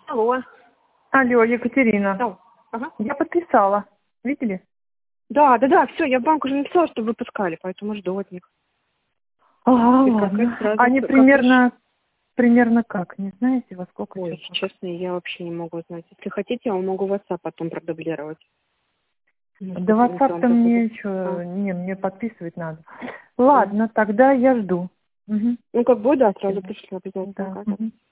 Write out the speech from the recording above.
Алло. Алло, Екатерина. Алло. Ага. Я подписала. Видели? Да, все, я в банк уже написала, что выпускали, поэтому жду от них. Ладно. Они примерно как? Не знаете, во сколько? Ой, честно, я вообще не могу знать. Если хотите, я вам могу WhatsApp потом продублировать. Да WhatsApp-то мне что? Не, мне подписывать надо. Ладно, тогда я жду. Ну, как будет, да, сразу пришлю обязательно. Да.